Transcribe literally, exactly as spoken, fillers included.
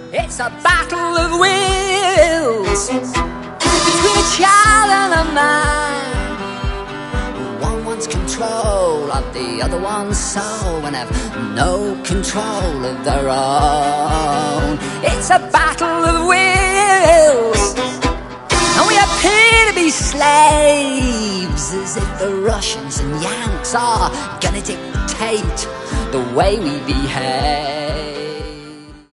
It's a battle of wills between a child and a man. One wants control of the other one's soul and have no control of their own. It's a battle of wills, and we appear to be slaves, as if the Russians and Yanks are gonna dictate the way we behave.